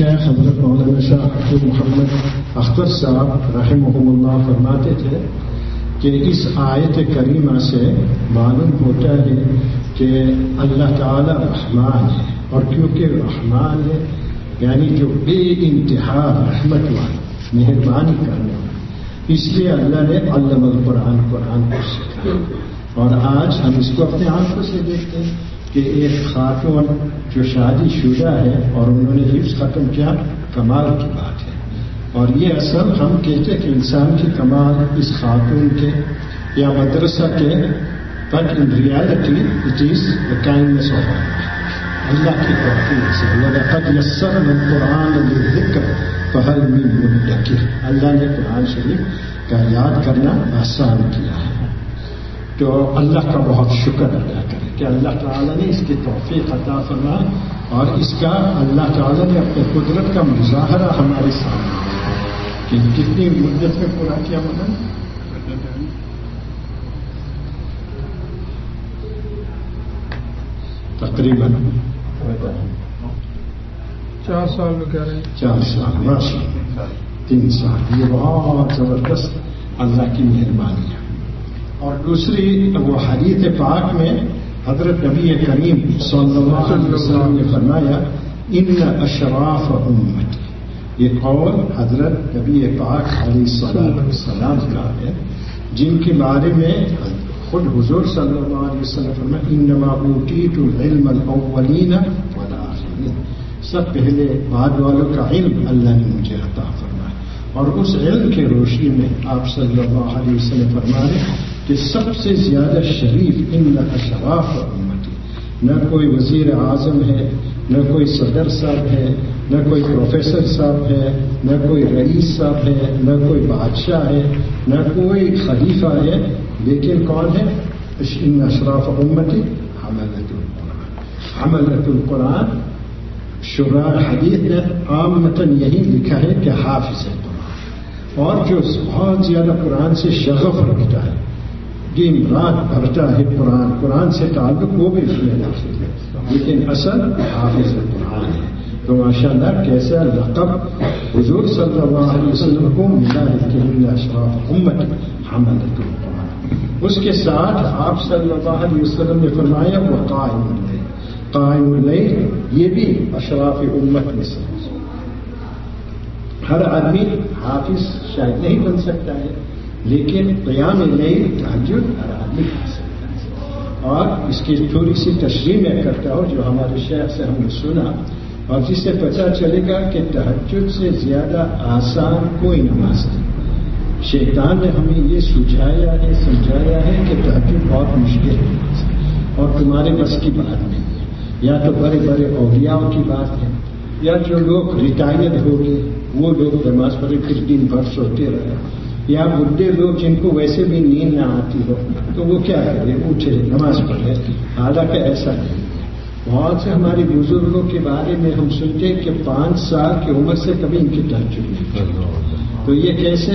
شیخ حضرت مولانا شاہ عبد محمد اختر صاحب رحمہم اللہ فرماتے تھے کہ اس آیت کریمہ سے معلوم ہوتا ہے کہ اللہ تعالی رحمان ہے، اور کیونکہ رحمان ہے یعنی جو بے انتہا رحمت والا، مہربانی کرنے والا، اس لیے اللہ نے علم القرآن، قرآن کو سکھایا. اور آج ہم اس کو اپنے آنکھوں سے دیکھتے ہیں کہ ایک خاتون جو شادی شدہ ہے اور انہوں نے حفظ ختم کیا، کمال کی بات ہے. اور یہ اصل ہم کہتے ہیں کہ انسان کی کمال اس خاتون کے یا مدرسہ کے، but in reality it is the kindness of Allah کی توفیق سے. وَلَقَدْ يَسَّرْنَا الْقُرْآنَ لِلذِّكْرِ فَهَلْ مِن مُدَّكِرٍ. اللہ نے قرآن شریف کا یاد کرنا آسان کیا ہے. تو اللہ کا بہت شکر ادا کریں کہ اللہ تعالیٰ نے اس کی توفیق عطا فرمائی، اور اس کا اللہ تعالیٰ نے اپنے قدرت کا مظاہرہ ہمارے سامنے کہ کتنی مدت میں پورا کیا مدن تقریباً 4 سال میں کہہ رہے ہیں. 4 سال، ماشاء اللہ 3 سال. یہ بہت زبردست اللہ کی مہربانی ہے. اور دوسری وہ حدیث پاک میں حضرت نبی کریم صلی اللہ علیہ وسلم نے فرمایا ان اشراف امتی. یہ قول حضرت نبی پاک علیہ السلام کا ہے، جن کے بارے میں خود حضور صلی اللہ علیہ وسلم فرمایا انما اوتیت العلم الاولین والآخرین. سب پہلے بعد والوں کا علم اللہ نے مجھے عطا فرمایا، اور اس علم کے روشنی میں آپ صلی اللہ علیہ وسلم فرمائے کہ سب سے زیادہ شریف ان اشراف امتی، نہ کوئی وزیر اعظم ہے، نہ کوئی صدر صاحب ہے، نہ کوئی پروفیسر صاحب ہے، نہ کوئی رئیس صاحب ہے، نہ کوئی بادشاہ ہے، نہ کوئی خلیفہ ہے، لیکن کون ہے؟ ان اشراف امتی حملۃ القرآن. حملۃ القرآن شراح حدیث نے عامتاً یہی لکھا ہے کہ حافظ قرآن، اور جو بہت زیادہ قرآن سے شغف رکھتا ہے، دن رات پڑھتا ہے قرآن سے تعلق، وہ بھی اس میں داخل ہے، لیکن اصل حافظ قرآن ہے. تو ماشاء اللہ کیسا لقب حضور صلی اللہ علیہ وسلم کو ملا ہے کہ اشراف امت حملۃ القرآن. اس کے ساتھ آپ صلی اللہ علیہ وسلم نے فرمایا وہ قائم اللیل. قائم اللیل یہ بھی اشراف امت میں سے. ہر آدمی حافظ شاید نہیں بن سکتا ہے، لیکن قیام اللیل تہجد ہر آدمی کر سکتا ہے. اور اس کی تھوڑی سی تشریح میں کرتا ہوں جو ہمارے شیخ سے ہم نے سنا، اور جس سے پتہ چلے گا کہ تہجد سے زیادہ آسان کوئی نماز نہیں. شیطان نے ہمیں یہ سمجھایا ہے کہ تہجد بہت مشکل ہے اور تمہارے بس کی بات نہیں ہے. یا تو بڑے بڑے اولیاءوں کی بات ہے، یا جو لوگ ریٹائرڈ ہو گئے وہ لوگ نماز پڑھے پھر دن بھر سوتے رہے، یا بڈھے لوگ جن کو ویسے بھی نیند نہ آتی ہو تو وہ کیا کرے، اٹھے نماز پڑھے. حالانکہ ایسا نہیں. بہت سے ہمارے بزرگوں کے بارے میں ہم سنتے ہیں کہ 5 سال کی عمر سے کبھی ان کی تہجد نہیں. تو یہ کیسے؟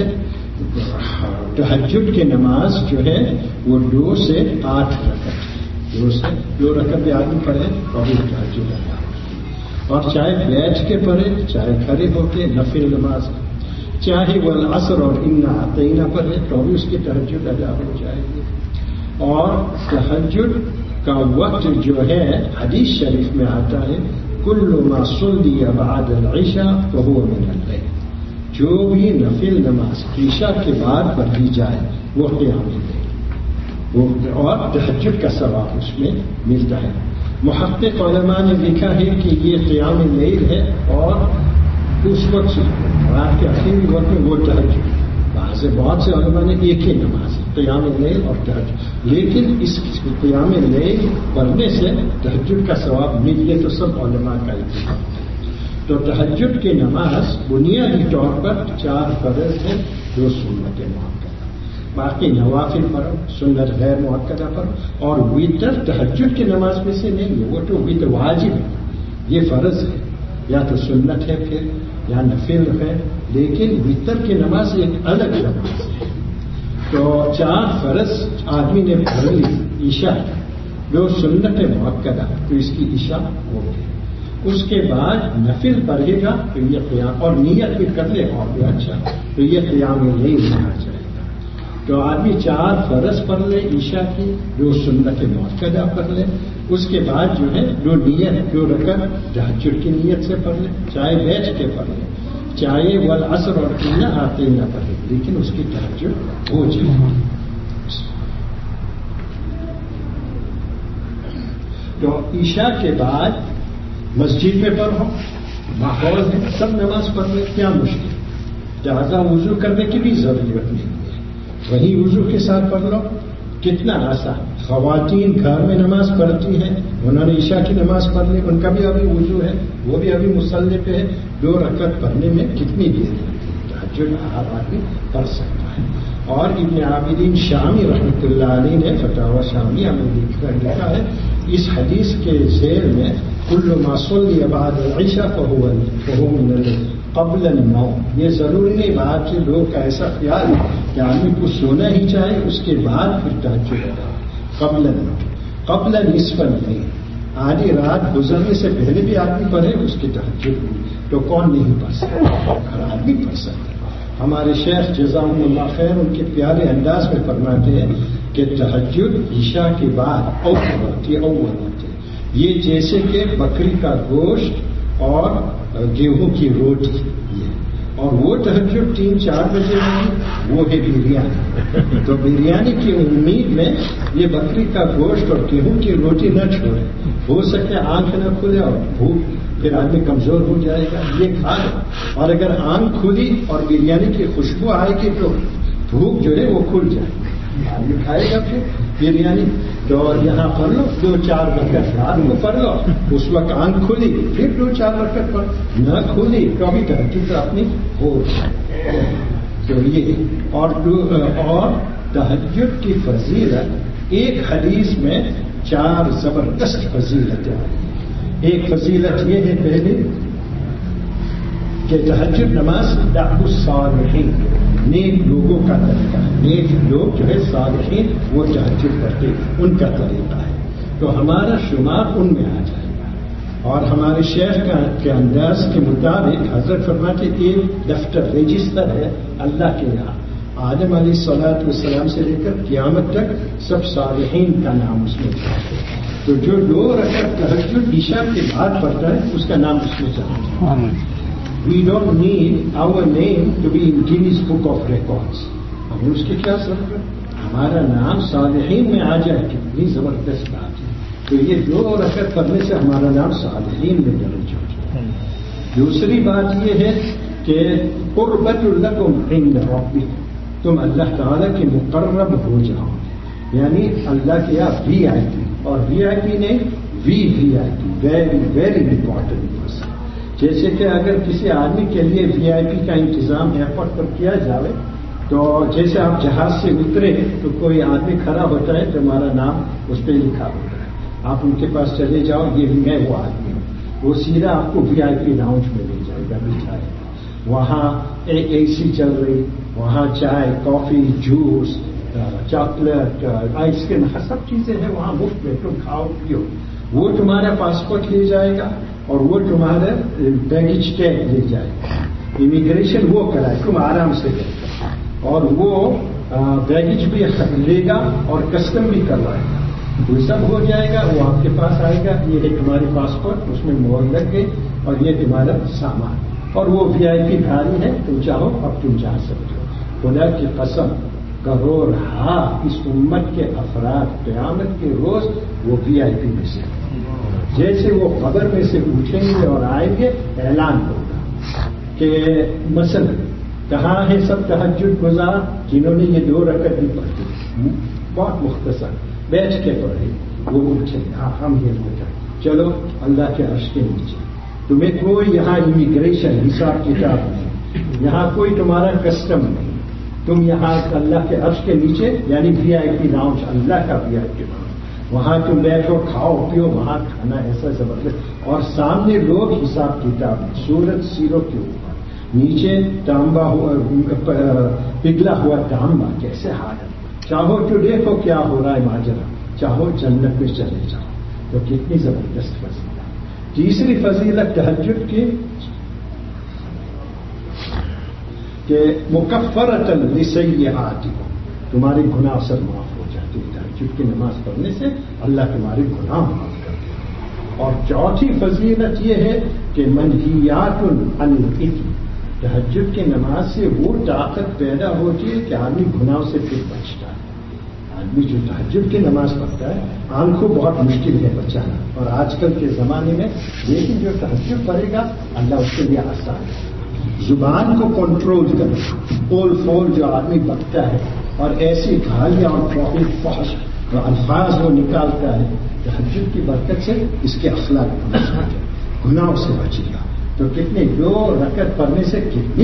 تہجد کی نماز جو ہے وہ 2 سے 8 رکعت، 2 سے 2 رکعت بھی آدمی پڑھے اور وہ تہجد ادا ہو. اور چاہے بیٹھ کے پڑھے، چاہے کھڑے ہو کے نفل نماز، چاہے وہ العصر اور انا اعطینہ پڑھے تو بھی اس کی تہجد ادا ہو جائے گی. اور تہجد کا وقت جو ہے حدیث شریف میں آتا ہے کل ما صلی بعد العشاء فهو من اللیل. جو بھی نفل نماز عشاء کے بعد پڑھی جائے وہ قیام اللیل، اور تہجد کا ثواب اس میں ملتا ہے. محقق علماء نے لکھا ہے کہ یہ قیام اللیل ہے، اور اس وقت رات کے آخری وقت میں وہ تہجد. بہت سے علماء نے ایک ہی نماز قیام اللیل اور تہجد، لیکن اس قیام اللیل پڑھنے سے تہجد کا ثواب ملے تو سب علماء کا اتفاق ہے. تو تہجد کی نماز بنیادی طور پر 4 فرض ہے، 2 سنت مؤکدہ، باقی نوافل پڑھو، سنت غیر مؤکدہ پڑھو. اور وتر تہجد کی نماز میں سے نہیں ہے، وہ تو وتر واجب ہے، یہ فرض ہے، یا تو سنت ہے پھر یا نفل ہے، لیکن وتر کی نماز ایک الگ نماز ہے. تو 4 فرض آدمی نے پڑھ لی، عشاء 2 سنت مؤکدہ، تو اس کی عشاء ہو گئی. اس کے بعد نفل پڑھے گا تو یہ قیام، اور نیت بھی کر لے اور بھی اچھا، تو یہ قیام لیل کہا جائے گا۔ تو آدمی 4 فرض پڑھ لے عشاء کی، 2 سنت مؤکدہ پڑھ لے، اس کے بعد جو ہے 2 رکعت تہجد کی نیت سے پڑھ لے، چاہے بیٹھ کے پڑھ لے، چاہے والعصر اور نہ آتے نہ پڑھے، لیکن اس کی تہجد ہو جائے۔ تو عشاء کے بعد مسجد میں پڑھو، ماحول ہے، سب نماز پڑھ لے، کیا مشکل، زیادہ وضو کرنے کی بھی ضرورت نہیں ہے، وہی وضو کے ساتھ پڑھ لو، کتنا آسان۔ خواتین گھر میں نماز پڑھتی ہیں، انہوں نے عشاء کی نماز پڑھ لی، ان کا بھی ابھی وضو ہے، وہ بھی ابھی مصلی پہ ہے، 2 رکعت پڑھنے میں کتنی دیر لگتی ہے، تہجد ہر آدمی پڑھ سکتا ہے۔ اور ابن عابدین شامی رحمۃ اللہ علیہ نے فتاوی شامیہ میں لکھا ہے، اس حدیث کے ذیل میں کل ما صلی بعد العشاء فهو من قبل النوم، یہ ضروری نہیں بات سے لوگ کا ایسا خیال ہے کہ آدمی کو سونا ہی چاہے، اس کے بعد پھر تہجد ہوگا، قبل النوم، قبل نصف اللیل، آدھی رات گزرنے سے پہلے بھی آدمی پڑھے اس کی تہجد ہوئی، تو کون نہیں پڑھ سکتا، ہر آدمی پڑھ سکتا ہے۔ ہمارے شیخ جزاهم اللہ خیر ان کے پیارے انداز میں فرماتے ہیں کہ تہجد عشاء کے بعد اول ہوتی ہے، یہ جیسے کہ بکری کا گوشت اور گیہوں کی روٹی، یہ اور وہ تہجد 3-4 بجے ہوگی، وہ ہے بریانی، تو بریانی کی امید میں یہ بکری کا گوشت اور گیہوں کی روٹی نہ چھوڑے، ہو سکے آنکھ نہ کھلے اور بھوک، پھر آدمی کمزور ہو جائے گا، یہ کھا لو، اور اگر آنکھ کھلی اور بریانی کی خوشبو آئے گی تو بھوک جو ہے وہ کھل جائے گی، آدمی کھائے گا پھر بریانی۔ تو یہاں پڑھ لو 2-4 رکعت رات میں پڑھ لو، اس وقت آنکھ کھلی پھر 2-4 رکعت پڑھ، نہ کھلی تو ابھی تہجد اپنی ہو جائے۔ تو یہ اور تہجد کی فضیلت ایک حدیث میں 4 زبردست فضیلتیں آئی۔ ایک فضیلت یہ ہے پہلے کہ تہجد نماز دعو الصالحین، نیک لوگوں کا طریقہ ہے، نیک لوگ جو ہے صالحین وہ تہجد کرتے ان کا طریقہ ہے، تو ہمارا شمار ان میں آ جائے گا۔ اور ہمارے شیخ کے انداز کے مطابق حضرت فرماتے ایک دفتر رجسٹر ہے اللہ کے یہاں، آدم علیہ الصلوۃ والسلام سے لے کر قیامت تک سب صالحین کا نام اس میں ہے، تو جو 2 رکعت تہجد عشاء کے بعد پڑھتا ہے اس کا نام اس میں چلتا ہے۔ We don't need our name to be in Guinness Book of Records، ہمیں اس کی کیا ضرورت، ہمارا نام صالحین میں آ جائے، کتنی زبردست بات ہے۔ تو یہ 2 رکعت پڑھنے سے ہمارا نام صالحین میں درج ہو جائے۔ دوسری بات یہ ہے کہ قربت لکم عند ربکم، تم اللہ تعالیٰ کے مقرب ہو جاؤ، یعنی اللہ کے یہاں VIP، اور VIP نہیں VVIP، very very important person. جیسے کہ اگر کسی آدمی کے لیے VIP کا انتظام ایئرپورٹ پر کیا جائے، تو جیسے آپ جہاز سے اترے تو کوئی آدمی کھڑا ہوتا ہے تو ہمارا نام اس پہ لکھا ہوتا ہے، آپ ان کے پاس چلے جاؤ، یہ میں وہ آدمی ہوں، وہ سیدھا آپ کو VIP لاؤنج میں لے جائے گا، بٹھائے گا، وہاں AC چل رہی، وہاں چائے، coffee, juice, chocolate, ice cream, سب چیزیں ہیں وہاں مفت میں، تم کھاؤ پیو، وہ تمہارا پاسپورٹ لے جائے گا اور وہ تمہارا بیگیج ٹیگ لے جائے گا، امیگریشن وہ کرائے، تم آرام سے لے گا، اور وہ بیگیج بھی لے گا اور کسٹم بھی کروائے گا، وہ سب ہو جائے گا، وہ آپ کے پاس آئے گا، یہ ہے تمہاری پاسپورٹ، اس میں مہر لگ گئی اور یہ تمہارا سامان، اور وہ VIP گاڑی ہے، تم چاہو اب تم جا سکتے ہو۔ خدا کی قسم کروڑ اس امت کے افراد قیامت کے روز وہ VIP میں سے، جیسے وہ قبر میں سے اٹھیں گے اور آئیں گے، اعلان ہوگا کہ مثلا کہاں ہے سب تہجد گزار جنہوں نے یہ 2 رکعت بھی پڑھی، بہت مختصر بیٹھ کے پڑھے، وہ اٹھے، ہاں ہم یہ ہوتا، چلو اللہ کے عرش کے نیچے، تمہیں کوئی یہاں امیگریشن حساب کتاب نہیں، یہاں کوئی تمہارا کسٹم نہیں، تم یہاں اللہ کے عرش کے نیچے، یعنی VIP لاؤنج، اللہ کا VIP لاؤنج، وہاں تم بیٹھو، کھاؤ پیو، وہاں کھانا ایسا زبردست، اور سامنے لوگ حساب کتاب، سورج سیروں کے اوپر، نیچے تانبا ہوا پگھلا ہوا تانبا، کیسے حالت، چاہو تو دیکھو کیا ہو رہا ہے ماجرا، چاہو جنت میں چلے جاؤ، تو کتنی زبردست فضیلت، تیسری فضیلت تہجد کی کہ مکفرۃ لسیئاتکم، تمہارے گناہ سب معاف ہو جاتے ہیں۔ تہجد کی نماز پڑھنے سے اللہ تمہارے گناہ معاف کرتے ہیں۔ اور چوتھی فضیلت یہ ہے کہ منہیات عن الاثم، تہجد کی نماز سے وہ طاقت پیدا ہوتی ہے کہ آدمی گناہوں سے پھر بچتا ہے۔ آدمی جو تہجد کی نماز پڑھتا ہے، آنکھوں بہت مشکل ہے بچانا، اور آج کل کے زمانے میں، لیکن جو تہجد پڑھے گا اللہ اس کے لیے آسان ہے۔ زبان کو کنٹرول کرنا، پول فول جو آدمی بکتا ہے اور ایسی گالیاں اور فحش الفاظ وہ نکالتا ہے، تہجد کی برکت سے اس کے اخلاق گناہوں سے بچے گا۔ تو کتنے دو رکعت پڑھنے سے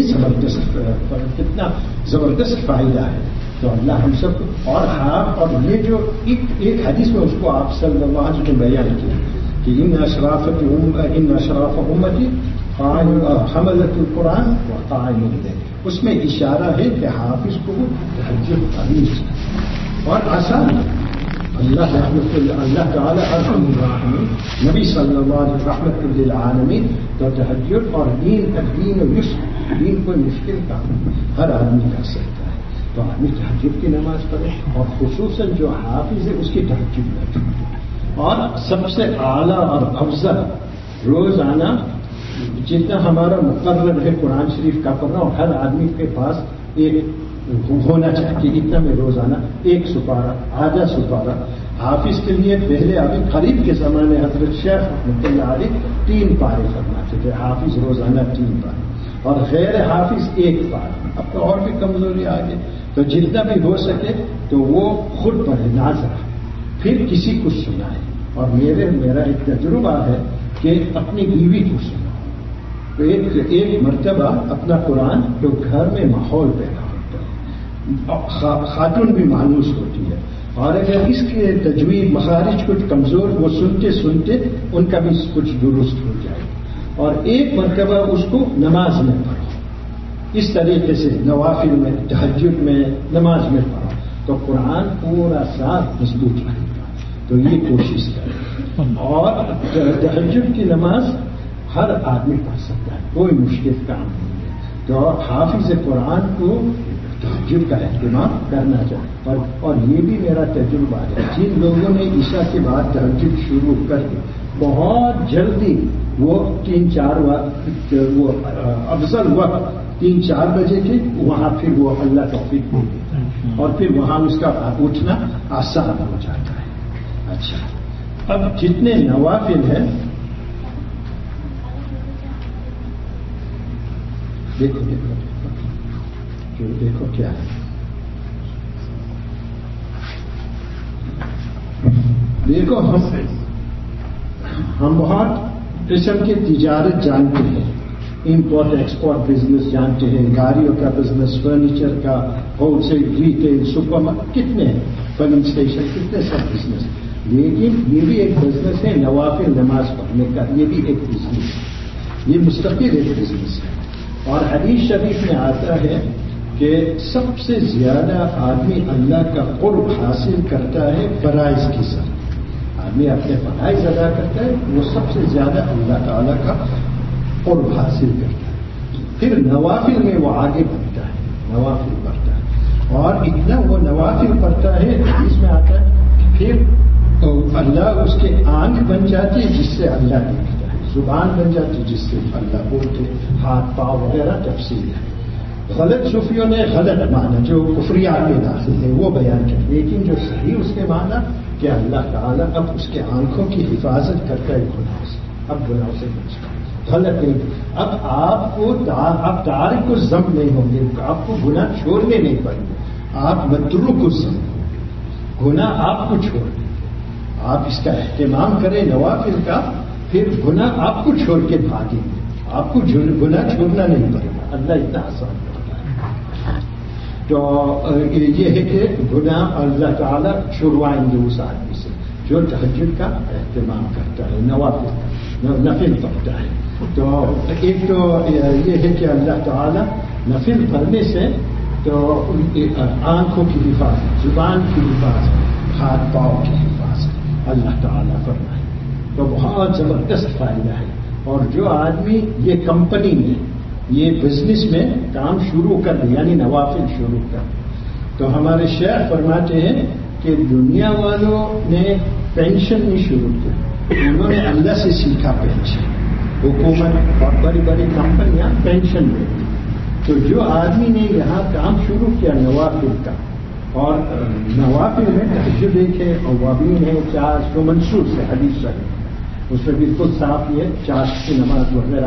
کتنا زبردست فائدہ ہے۔ تو اللہ ہم سب کو اور یہ جو ایک حدیث میں اس کو آپ صلی اللہ علیہ وسلم نے بیان کیا کہ ان اشراف امتی حملۃ القرآن و قائمون ہے، اس میں اشارہ ہے کہ حافظ کو تہجد پڑھنی چاہیے اور آسان۔ اللہ تعالیٰ ارحم الراحمین، نبی صلی اللہ علیہ وسلم رحمۃ للعالمین۔ تو تہجد اور دین و یسر، دین کوئی مشکل کام ہر آدمی کر سکتا ہے۔ تو آدمی تہجد کی نماز پڑھے، اور خصوصاً جو حافظ ہے اس کی تہجد میں چھوٹے۔ اور سب سے اعلیٰ اور افضل روزانہ جتنا ہمارا مقرر ہے قرآن شریف کا پڑھنا، اور ہر آدمی کے پاس ایک ہونا چاہیے اتنا میں روزانہ ایک سپارہ، آدھا سپارہ۔ حافظ کے لیے پہلے ابھی قریب کے زمانے حضرت شیخ رحمۃ اللہ علیہ 3 پارے فرماتے تھے، حافظ روزانہ 3 پارے، اور غیر حافظ 1 پارہ۔ اب تو اور بھی کمزوری آ گئی، تو جتنا بھی ہو سکے تو وہ خود پڑھے ناظرہ، پھر کسی کو سنائے۔ اور میرا ایک تجربہ ہے کہ اپنی بیوی کو سنا، تو ایک مرتبہ اپنا قرآن جو گھر میں ماحول پیدا ہوتا ہے، خاتون بھی مانوس ہوتی ہے، اور اگر اس کے تجوید مخارج کچھ کمزور، وہ سنتے سنتے ان کا بھی کچھ درست ہو جائے، اور ایک مرتبہ اس کو نماز میں پڑھو، اس طریقے سے نوافل میں، تہجد میں، نماز میں پڑھو، تو قرآن پورا سال مضبوط رہے گا۔ تو یہ کوشش کریں، اور تہجد کی نماز ہر آدمی پڑھ سکتا ہے، کوئی مشکل کام نہیں ہے۔ تو حافظ قرآن کو تہجد کا اہتمام کرنا چاہیے۔ اور یہ بھی میرا تجربہ ہے، جن لوگوں نے عشاء کے بعد تہجد شروع کر دی، بہت جلدی وہ 3-4 وقت، وہ افضل وقت 3-4 بجے کے، وہاں پھر وہ اللہ توفیق دے دیتا ہے، اور پھر وہاں اس کا اٹھنا آسان ہو جاتا ہے۔ اچھا، اب جتنے نوافل ہیں، دیکھو کیا ہے، دیکھو ہم بہت قسم کی تجارت جانتے ہیں، امپورٹ ایکسپورٹ بزنس جانتے ہیں، گاڑیوں کا بزنس، فرنیچر کا، wholesale, retail, supermarket, کتنے ہیں، فلنگ اسٹیشن، کتنے سب بزنس۔ لیکن یہ بھی ایک بزنس ہے نوافل نماز پڑھنے کا، یہ بھی ایک بزنس ہے، یہ مستقل ایک بزنس ہے۔ اور حدیث شریف میں آتا ہے کہ سب سے زیادہ آدمی اللہ کا قرب حاصل کرتا ہے فرائض کی سر، آدمی اپنے فرائض ادا کرتا ہے، وہ سب سے زیادہ اللہ تعالیٰ کا قرب حاصل کرتا ہے۔ پھر نوافل میں وہ آگے بڑھتا ہے، نوافل پڑھتا ہے، اور اتنا وہ نوافل پڑھتا ہے، حدیث میں آتا ہے پھر اللہ اس کے آنکھ بن جاتی ہے جس سے اللہ دیکھتا ہے، زبان بن جاتی ہے جس سے اللہ بولتے، ہاتھ پاؤں وغیرہ تفصیل ہے۔ غلط صوفیوں نے غلط معنی جو کفریات میں داخل ہے وہ بیان کیا، لیکن جو صحیح اس کے معنی کہ اللہ تعالیٰ اب اس کے آنکھوں کی حفاظت کرتا ہے گناہوں سے، اب گناہوں سے بچتا ہے، غلط نہیں۔ اب آپ کو آپ تارک کو ذنب نہیں ہوں گے، آپ کو گناہ چھوڑنے نہیں پڑیں گے، آپ متروک کو ذنب، گناہ آپ کو چھوڑ دیں، آپ اس کا اہتمام کریں نوافل کا، پھر گناہ آپ کو چھوڑ کے بھاگیں گے، آپ کو گناہ چھوڑنا نہیں پڑے گا، اللہ اتنا آسان کرتا ہے۔ تو یہ ہے کہ گناہ اللہ تعالیٰ چھڑوائیں گے اس آدمی سے جو تہجد کا اہتمام کرتا ہے، نفل پڑھتا ہے۔ تو ایک تو یہ ہے کہ اللہ تعالیٰ نفل پڑھنے سے تو آنکھوں کی حفاظت، زبان کی حفاظت، ہاتھ پاؤں کی حفاظت اللہ تعالیٰ فرمائے۔ تو بہت زبردست فائدہ ہے. اور جو آدمی یہ کمپنی میں یہ بزنس میں کام شروع کر دے یعنی نوافل شروع کر دے تو ہمارے شیخ فرماتے ہیں کہ دنیا والوں نے پینشن نہیں شروع کی, انہوں نے اللہ سے سیکھا پینشن. حکومت اور بڑی بڑی کمپنیاں پینشن دیتی. تو جو آدمی نے یہاں کام شروع کیا نوافل کا, اور نوافل میں تہجد ایک ہے, اوابین ہے, 4 منصوص ہے حدیث صحیح, اس میں بالکل صاف یہ 4 کی نماز وغیرہ,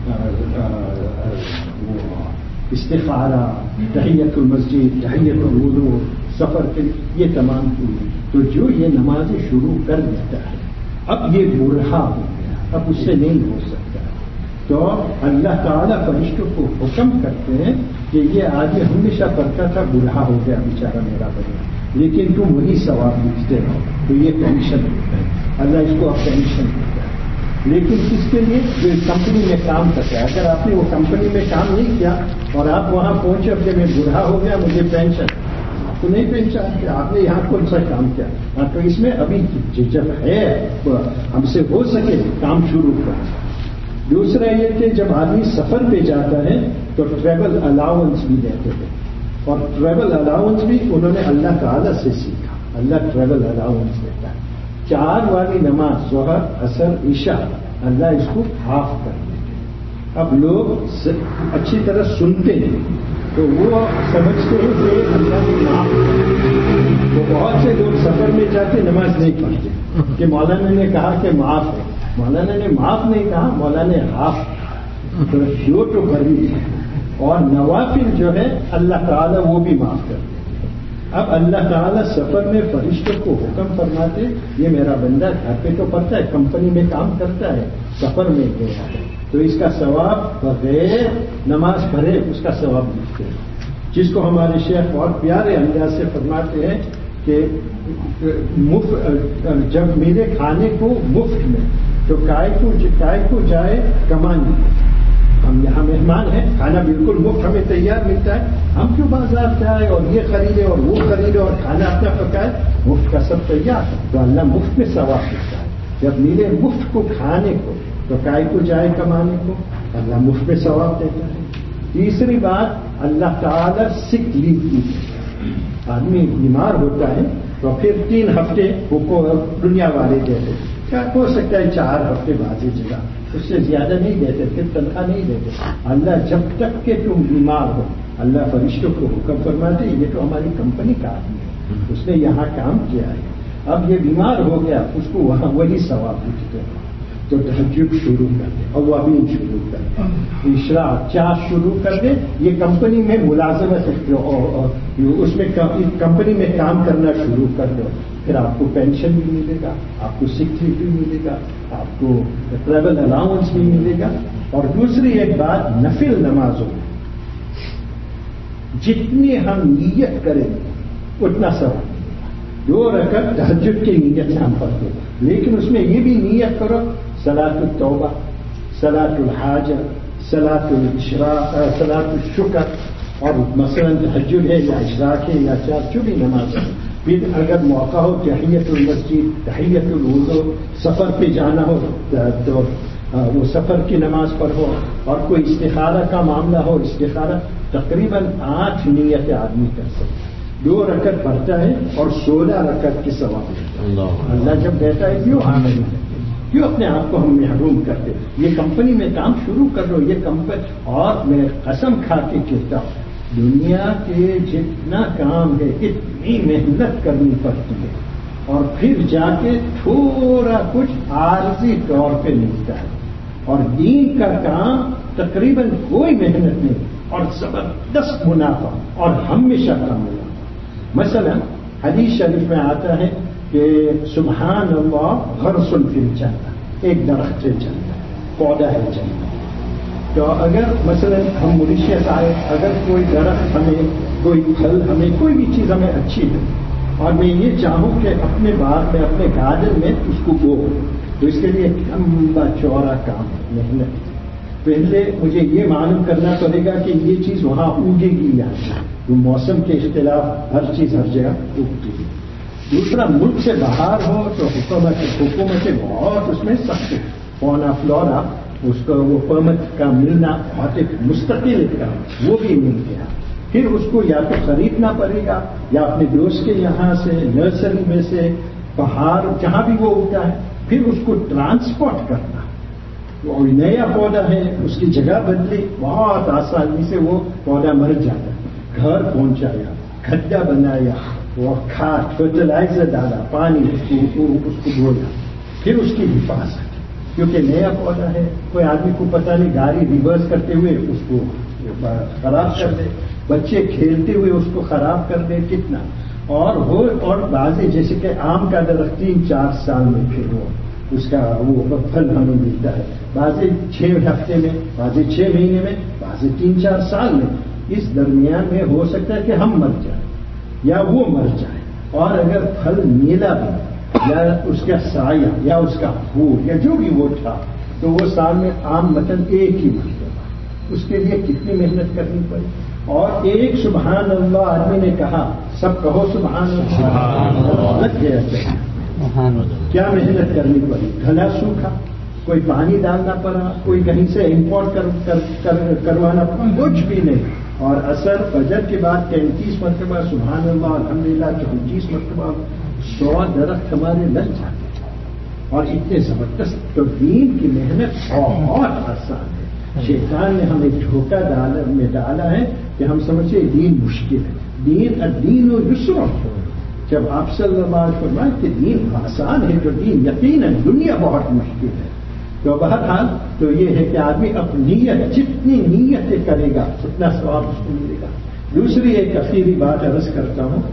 استخارہ, تحیت المسجد, تحیت الوضو, سفر کے یہ تمام چیزیں. تو جو یہ نمازیں شروع کر دیتا ہے اب یہ بوڑھا ہو گیا, اب اس سے نہیں ہو سکتا, تو اللہ تعالیٰ فرشتوں کو حکم کرتے ہیں کہ یہ آدمی ہمیشہ پڑھتا تھا, بوڑھا ہو گیا بیچارہ میرا بڑا, لیکن تم وہی ثواب لکھتے ہو, تو یہ پینشن ہوتا ہے. اللہ اس کو اب پینشن دیتا ہے. لیکن کس کے لیے جو کمپنی میں کام کرتا ہے. اگر آپ نے وہ کمپنی میں کام نہیں کیا اور آپ وہاں پہنچے کہ میں بوڑھا ہو گیا مجھے پینشن, آپ کو نہیں پہچان کہ آپ نے یہاں کون سا کام کیا. تو اس میں ابھی جب ہے ہم سے ہو سکے کام شروع کر. دوسرا یہ کہ جب آدمی سفر پہ جاتا ہے تو ٹریول الاؤنس بھی دیتے تھے, اور ٹریول الاؤنس بھی انہوں نے اللہ تعالیٰ سے سیکھا. اللہ ٹریول الاؤنس دیتا ہے. 4 والی نماز ظہر, عصر, عشاء اللہ اس کو ہاف کر دیتے. اب لوگ اچھی طرح سنتے ہیں تو وہ سمجھتے ہیں کہ اللہ نے معاف. تو بہت سے لوگ سفر میں جاتے نماز نہیں پڑھتے کہ مولانا نے کہا کہ معاف ہے. مولانا نے معاف نہیں کہا, مولانا نے ہاف کہا. تو جو تو کرنی ہے. اور نوافل جو ہے اللہ تعالیٰ وہ بھی معاف کر دیتے. اب اللہ تعالیٰ سفر میں فرشتوں کو حکم فرماتے, یہ میرا بندہ گھر پہ تو پڑھتا ہے, کمپنی میں کام کرتا ہے, سفر میں گیا ہے, تو اس کا ثواب بغیر نماز پڑھے اس کا ثواب لکھتے ہیں. جس کو ہمارے شیخ بہت پیارے انداز سے فرماتے ہیں کہ جب ملے کھانے کو مفت میں تو کائے کو جائے کمانے. ہم یہاں مہمان ہیں, کھانا بالکل مفت ہمیں تیار ملتا ہے, ہم کیوں بازار جائے اور یہ خریدے اور وہ خریدے اور کھانا اپنا پکائے, مفت کا سب تیار ہے. تو اللہ مفت میں ثواب دیتا ہے. جب ملے مفت کو کھانے کو تو کائے کو جائے کمانے کو, اللہ مفت میں ثواب دیتا ہے. تیسری بات اللہ تعالیٰ سک لیو کی. آدمی بیمار ہوتا ہے تو پھر 3 ہفتے کو دنیا والے دیتے, کیا ہو سکتا ہے 4 ہفتے بعض جگہ, اس سے زیادہ نہیں دیتے, پھر تنخواہ نہیں دیتے. اللہ جب تک کہ تم بیمار ہو اللہ فرشتوں کو حکم فرماتے یہ تو ہماری کمپنی کا آدمی ہے, اس نے یہاں کام کیا ہے, اب یہ بیمار ہو گیا, اس کو وہاں وہی ثواب لکھتے ہیں. تو تہجد شروع کر دے, اوابین شروع کر دے, اشراق 4 شروع کر دے. یہ کمپنی میں ملازمت اس میں کمپنی میں کام کرنا شروع کر دو, پھر آپ کو پینشن بھی ملے گا, آپ کو سک لیو بھی ملے گا, آپ کو ٹریول الاؤنس بھی ملے گا. اور دوسری ایک بات, نفل نمازوں جتنی ہم نیت کریں اتنا ثواب. 2 رکعت تہجد کی نیت سے ہم پڑھتے ہیں, لیکن اس میں یہ بھی نیت کرو صلاۃ التوبہ, صلاۃ الحاجہ, صلاۃ الاشراق, صلاۃ الشکر, اور مثلا تہجد ہے یا اشراق ہے یا 4 جو بھی نماز ہے. پھر اگر موقع ہو تحیت المسجد, تحیت الوضو, سفر پہ جانا ہو تو وہ سفر کی نماز پڑھو, اور کوئی استخارہ کا معاملہ ہو استخارہ. تقریباً 8 نیتیں آدمی کر سکتا ہے. 2 رکعت پڑھتا ہے اور 16 رکعت کی ثواب دیتا ہے. اللہ جب دیتا ہے کیوں حامل ہے, کیوں اپنے آپ کو ہم محروم کرتے. یہ کمپنی میں کام شروع کر لو, یہ کمپنی. اور میں قسم کھا کے کہتا ہوں دنیا کے جتنا کام ہے اتنی محنت کرنی پڑتی ہے, اور پھر جا کے تھوڑا کچھ عارضی طور پہ ملتا ہے. اور دین کا کام تقریباً کوئی محنت نہیں اور زبردست منافع اور ہمیشہ کا منافع. مثلا حدیث شریف میں آتا ہے کہ سبحان اللہ غرس فی الجنہ, ایک درخت ہے جنت, پودا ہے جنت. تو اگر مثلا ہم موریشیس آئے, اگر کوئی درخت ہمیں, کوئی پھل ہمیں, کوئی بھی چیز ہمیں اچھی ہے, اور میں یہ چاہوں کہ اپنے باغ میں اپنے گارڈن میں اس کو بو, تو اس کے لیے لمبا چوڑا کام محنت. پہلے مجھے یہ معلوم کرنا پڑے گا کہ یہ چیز وہاں اگے گی یا تو موسم کے اختلاف ہر چیز ہر جگہ اگتی ہے. دوسرا ملک سے باہر ہو تو حکومتیں بہت اس میں سخت فونا فلورا اس کو وہ پرمٹ کا ملنا بہت ایک مستقل کا وہ بھی مل گیا. پھر اس کو یا تو خریدنا پڑے گا یا اپنے دوست کے یہاں سے نرسری میں سے پہاڑ جہاں بھی وہ اگتا ہے پھر اس کو ٹرانسپورٹ کرنا. وہ نیا پودا ہے اس کی جگہ بدلی بہت آسانی سے وہ پودا مر جاتا ہے. گھر پہنچایا کھڈا بنایا وہ کھاد فرٹیلائزر ڈالا پانی اس کو دھویا پھر اس کی حفاظت کیونکہ نیا پودا ہے. کوئی آدمی کو پتہ نہیں گاڑی ریورس کرتے ہوئے اس کو خراب کر دے بچے کھیلتے ہوئے اس کو خراب کر دے کتنا. اور بعضی جیسے کہ آم کا درخت 3-4 سال میں پھر وہ اس کا وہ پھل ہمیں ملتا ہے. بعضی 6 ہفتے میں بعضی 6 مہینے میں بعضی 3-4 سال میں. اس درمیان میں ہو سکتا ہے کہ ہم مر جائیں یا وہ مر جائے. اور اگر پھل نیلا بھی یا اس کا سایہ یا اس کا پھول یا جو بھی وہ تھا تو وہ سال میں عام متن ایک ہی مرتبہ. اس کے لیے کتنی محنت کرنی پڑی. اور ایک سبحان اللہ آدمی نے کہا سب کہو سبحان اللہ لگ گیا. کیا محنت کرنی پڑی. گھنا سوکھا کوئی پانی ڈالنا پڑا کوئی کہیں سے امپورٹ کروانا پڑا کچھ بھی نہیں. اور اثر فجر کے بعد 33 مرتبہ سبحان اللہ الحمدللہ 34 مرتبہ 100 درخت ہمارے لگ جاتے اور اتنے زبردست. تو دین کی محنت بہت آسان ہے. شیطان نے ہمیں دھوکہ ڈالا ہے کہ ہم سمجھے دین مشکل ہے. دین و یسر. جب آپ صلی اللہ علیہ وسلم فرمائے کہ دین آسان ہے تو دین یقیناً دنیا بہت مشکل ہے. تو بہرحال تو یہ ہے کہ آدمی اپنی نیت جتنی نیتیں کرے گا اتنا ثواب اس کو ملے گا. دوسری ایک اخیری بات عرض کرتا ہوں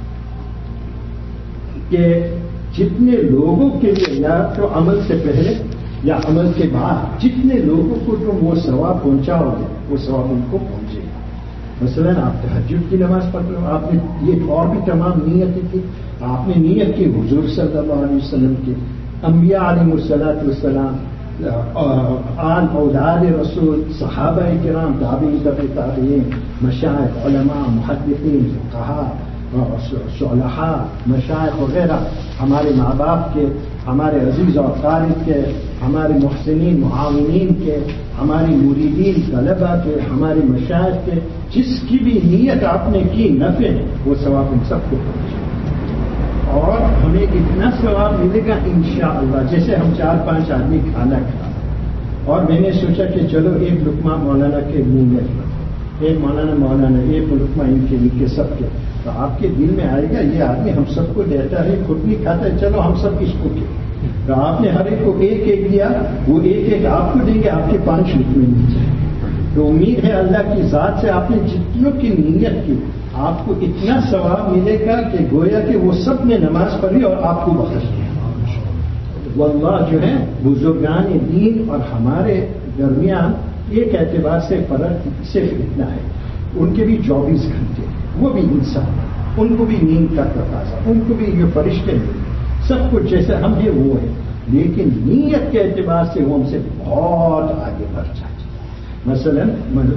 کہ جتنے لوگوں کے لیے یا تو عمل سے پہلے یا عمل کے بعد جتنے لوگوں کو تم وہ ثواب پہنچاؤ گے وہ ثواب ان کو پہنچے گا. مثلاً آپ تہجد کی نماز پڑھ رہے ہو آپ نے یہ اور بھی تمام نیتیں کی. آپ نے نیت کی حضور صلی اللہ علیہ وسلم کی انبیاء علیہ الصلوۃ والسلام آل اولاد رسول صحابہ کرام تابعین تابعین مشائخ علماء محدثین فقہاء صلحاء مشائخ وغیرہ ہمارے ماں باپ کے ہمارے عزیز اور قارب کے ہمارے محسنین معاونین کے ہماری مریدین طلبہ کے ہمارے مشائخ کے جس کی بھی نیت آپ نے کی نفع وہ ثواب ان سب کو پہنچے. اور ہمیں اتنا ثواب ملے گا انشاءاللہ. جیسے ہم 4-5 آدمی کھانا کھا اور میں نے سوچا کہ چلو ایک لقمہ مولانا کے منہ میں ایک مولانا ایک لقمہ ان کے سب کے. تو آپ کے دل میں آئے گا یہ آدمی ہم سب کو دیتا ہے خود نہیں کھاتا ہے چلو ہم سب اس کو کیا. تو آپ نے ہر ایک کو ایک دیا وہ ایک آپ کو دیں گے آپ کے 5 لقمے مل جائیں. تو امید ہے اللہ کی ذات سے آپ نے جتنوں کی نیت کی آپ کو اتنا ثواب ملے گا کہ گویا کہ وہ سب نے نماز پڑھی اور آپ کو بخش دیا. واللہ جو ہے بزرگان دین اور ہمارے درمیان ایک اعتبار سے فرق صرف اتنا ہے ان کے بھی 24 گھنٹے وہ بھی انسان ان کو بھی نیند کا تقاضا ان کو بھی یہ فرشتے نہیں سب کچھ جیسے ہم ہیں وہ ہے. لیکن نیت کے اعتبار سے وہ ہم سے بہت آگے بڑھ جاتے. مثلاً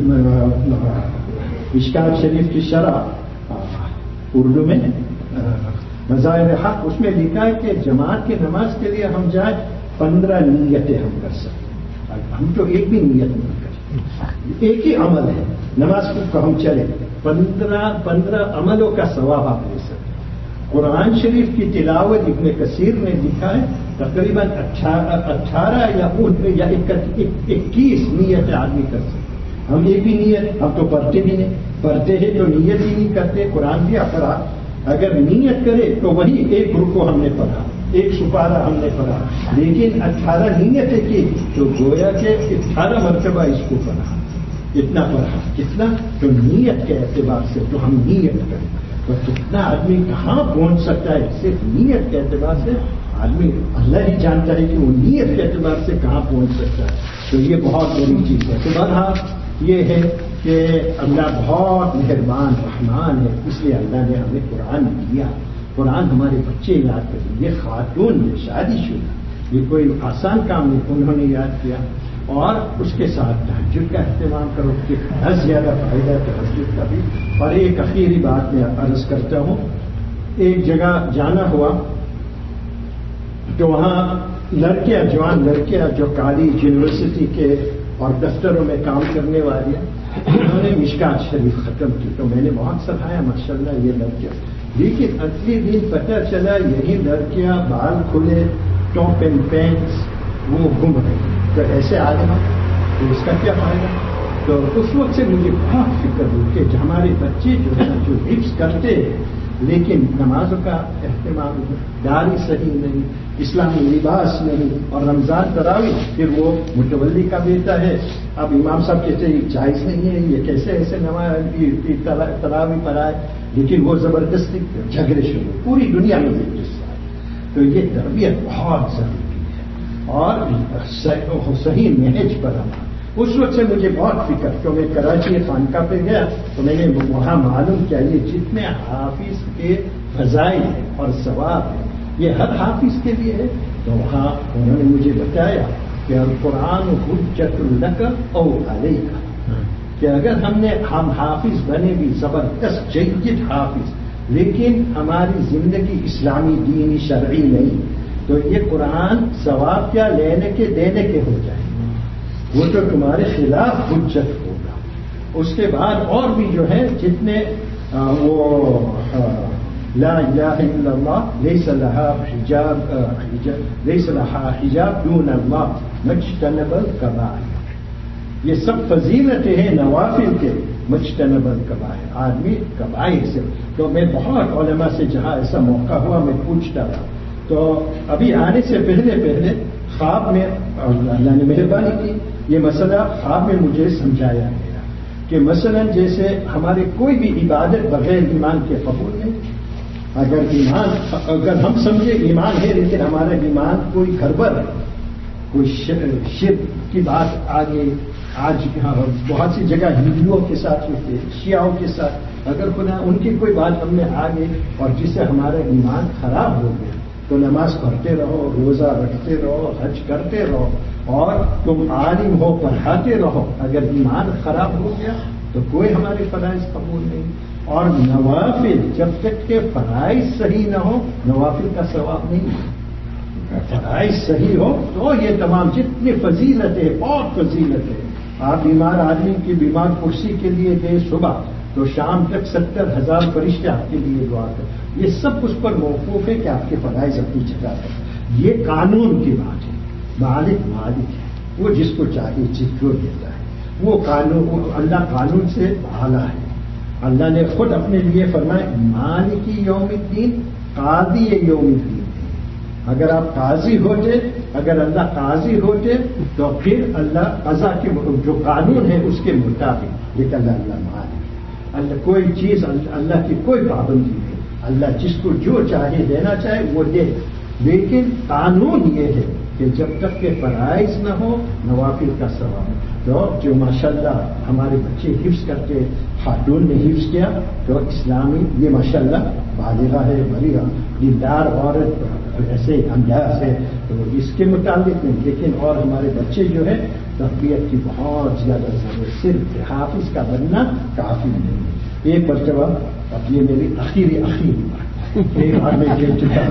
مشکات شریف کی شرح اردو میں مظاہر حق اس میں لکھا ہے کہ جماعت کی نماز کے لیے ہم جائیں 15 نیتیں ہم کر سکتے. ہم تو ایک بھی نیت نہیں کرتے ایک ہی عمل ہے نماز کو ہم چلے 15 عملوں کا ثواب آپ لے سکتے. قرآن شریف کی تلاوت ابن کثیر نے لکھا ہے تقریباً 18 یا 21 نیتیں آدمی کر سکتے. ہم یہ بھی نیت ہم تو پڑھتے بھی نہیں پڑھتے ہیں تو نیت ہی نہیں کرتے. قرآن بھی پڑھا اگر نیت کرے تو وہی ایک رکوع ہم نے پڑھا ایک سپارہ ہم نے پڑھا لیکن 18 نیتیں کی تو گویا کہ 18 مرتبہ اس کو پڑھا اتنا پڑھا کتنا تو نیت کے اعتبار سے تو ہم نیت کریں تو کتنا آدمی کہاں پہنچ سکتا ہے. صرف نیت کے اعتبار سے آدمی اللہ ہی جانتا ہے کہ وہ نیت کے اعتبار سے کہاں پہنچ سکتا ہے. تو یہ بہت بڑی چیز ہے. تو بہرحال یہ ہے کہ اللہ بہت مہربان رحمان ہے اس لیے اللہ نے ہمیں قرآن دیا. قرآن ہمارے بچے یاد کریں یہ خاتون یہ شادی شدہ یہ کوئی آسان کام نہیں انہوں نے یاد کیا. اور اس کے ساتھ تہجد کا اہتمام کرو کہ بہت زیادہ فائدہ تہجد کا بھی. اور ایک اخیری بات میں عرض کرتا ہوں ایک جگہ جانا ہوا تو وہاں لڑکیاں، جوان لڑکیاں جو کالج یونیورسٹی کے اور دفتروں میں کام کرنے والی ہیں، انہوں نے مشکات شریف ختم کی تو میں نے بہت سراہا ماشاءاللہ یہ لڑکیاں. لیکن اگلے دن پتہ چلا یہی لڑکیاں بال کھلے، ٹاپ اینڈ پینٹس، وہ گھوم رہی. تو ایسے عالم تو اس کا کیا فائدہ؟ تو اس وقت سے مجھے بہت فکر ہوئی کہ ہمارے بچے جو ہے جو حفظ کرتے لیکن نمازوں کا اہتمام نہیں، داڑھی صحیح نہیں، اسلامی لباس نہیں، اور رمضان تراویح پھر وہ متولی کا بیٹا ہے. اب امام صاحب کہتے ہیں یہ جائز نہیں ہے، یہ کیسے ایسے نماز تراویح پڑھائے، لیکن وہ زبردستی جھگڑے شروع پوری دنیا میں یہ قصہ ہے. تو یہ تربیت بہت ضروری ہے اور صحیح نہج پر ہمارا. اس وقت سے مجھے بہت فکر، تو میں کراچی خانقاہ پہ گیا تو میں نے وہاں معلوم کیا یہ جتنے حافظ کے فضائل ہیں اور ثواب ہیں یہ ہر حافظ کے لیے ہے. تو وہاں انہوں نے مجھے بتایا کہ القرآن حجت لک او علیک، کہ اگر ہم حافظ بنے بھی زبردست جید حافظ لیکن ہماری زندگی اسلامی دینی شرعی نہیں تو یہ قرآن ثواب کیا لینے کے دینے کے ہو جائے، وہ تو تمہارے خلاف حجت ہوگا. اس کے بعد اور بھی جو ہے جتنے وہ لا الہ الا اللہ لیس لہا حجاب دون اللہ مجتنب الکبائر، یہ سب فضیلتیں ہیں نوافل کے. مجتنب الکبائر آدمی کبائر سے. تو میں بہت علماء سے جہاں ایسا موقع ہوا میں پوچھتا رہا. تو ابھی آنے سے پہلے خواب میں اللہ نے مہربانی کی یہ مسئلہ خواب میں مجھے سمجھایا گیا کہ مثلا جیسے ہمارے کوئی بھی عبادت بغیر ایمان کے قبول نہیں. اگر ہم سمجھے ایمان ہے لیکن ہمارا ایمان کوئی گڑبڑ ہے، کوئی شرک کی بات آج بہت سی جگہ ہندوؤں کے ساتھ ہوتے، شیعوں کے ساتھ، اگر خدا ان کی کوئی بات ہم میں آ گئی اور جس سے ہمارا ایمان خراب ہو گیا تو نماز پڑھتے رہو، روزہ رکھتے رہو، حج کرتے رہو اور تم عالم ہو پڑھاتے رہو، اگر ایمان خراب ہو گیا تو کوئی ہمارے فرائض قبول نہیں. اور نوافل جب تک کہ فرائض صحیح نہ ہو نوافل کا ثواب نہیں ہے. فرائض صحیح ہو تو یہ تمام جتنی فضیلتیں بہت فضیلتیں. آپ بیمار آدمی کی بیمار کرسی کے لیے گئے صبح تو شام تک 70,000 فرشتے آپ کے لیے دعا کریں. یہ سب اس پر موقوف ہے کہ آپ کے فرائض اپنی جگہ ہے. یہ قانون کی بات ہے. مالک ہے، وہ جس کو چاہے چیز کو دیتا ہے. وہ قانون اللہ قانون سے اعلیٰ ہے. اللہ نے خود اپنے لیے فرمایا مالکی یوم الدین قاضی یوم الدین. اگر آپ قاضی ہوتے، اگر اللہ قاضی ہوتے تو پھر اللہ قضا کے جو قانون ہے اس کے مطابق، لیکن اللہ مالک. اللہ کوئی چیز اللہ کی کوئی پابندی نہیں. اللہ جس کو جو چاہے دینا چاہے وہ دے، لیکن قانون یہ ہے کہ جب تک کہ فرائض نہ ہو نوافل کا ثواب. تو جو ماشاءاللہ ہمارے بچے حفظ کرتے، خاتون نے حفظ کیا تو اسلامی یہ ماشاءاللہ بالغہ ہے، بلیغہ دیندار عورت ایسے انداز ہے تو اس کے متعلق نہیں. لیکن اور ہمارے بچے جو ہے تربیت کی بہت زیادہ ضرورت. صرف حافظ کا بننا کافی نہیں. ایک مرتبہ اب یہ میری آخری ایک بار میں کہہ چکا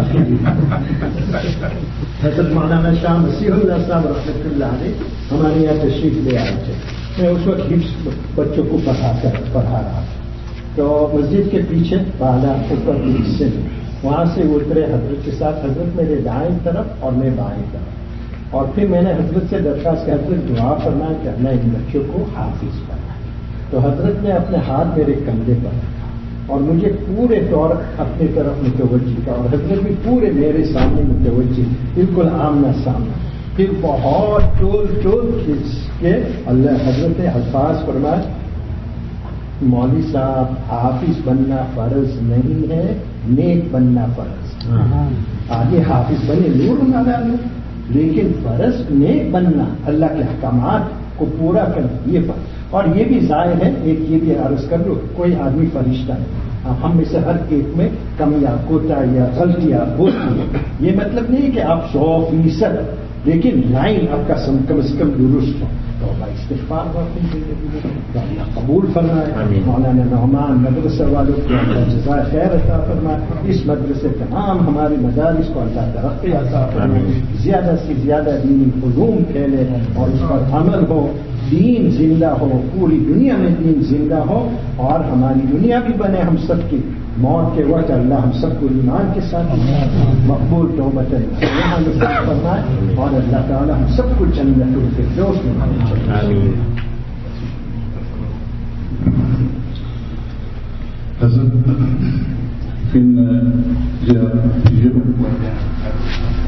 حضرت مولانا شاہ مسیح اللہ صاحب رحمۃ اللہ علیہ ہمارے یہاں تشریف لے آئے تھے. میں اس وقت حفظ بچوں کو پڑھا رہا تو مسجد کے پیچھے بالا اوپر کے حصے میں وہاں سے اترے حضرت کے ساتھ. حضرت میرے دائیں طرف اور میں بائیں طرف. اور پھر میں نے حضرت سے درخواست کی حضرت دعا کرنا کہ میں ان بچوں کو حافظ بنا. تو حضرت نے اپنے ہاتھ میرے کندھے پر رکھا اور مجھے پورے طور اپنی طرف متوجہ کیا اور حضرت بھی پورے میرے سامنے متوجہ، بالکل آمنا سامنا. پھر بہت ٹول کھینچ کے اللہ حضرت نے الفاظ فرمائے مولوی صاحب حافظ بننا فرض نہیں ہے، نیک بننا فرض. آگے حافظ بنے نور نہ لیکن فرض نیک بننا، اللہ کے احکامات کو پورا کرنا یہ فرض. اور یہ بھی ظاہر ہے، ایک یہ بھی عرض کر لو کوئی آدمی فرشتہ نہیں. ہم میں سے ہر ایک میں کم یا کوتا یا غلطیاں ہوتی ہیں. یہ مطلب نہیں کہ آپ 100% لیکن لائن آپ کا کم از کم درست ہو. توبہ استغفار کرتے ہیں کہ اللہ قبول فرمائے. مولانا نعمان مدرسہ والوں کو اللہ جزائے خیر عطا فرمائے. اس مدرسے تمام ہماری مدارس کو اللہ ترقی عطا فرمائے. زیادہ سے زیادہ دینی علوم پھیلے اور اس پر عمل ہو. دین زندہ ہو, پوری دنیا میں دین زندہ ہو اور ہماری دنیا بھی بنے. ہم سب کی موت کے وقت اللہ ہم سب کو ایمان کے ساتھ مقبول توبۃ نصیب فرمائے اور اللہ تعالی ہم سب کو جنت الفردوس میں آمین. حضرت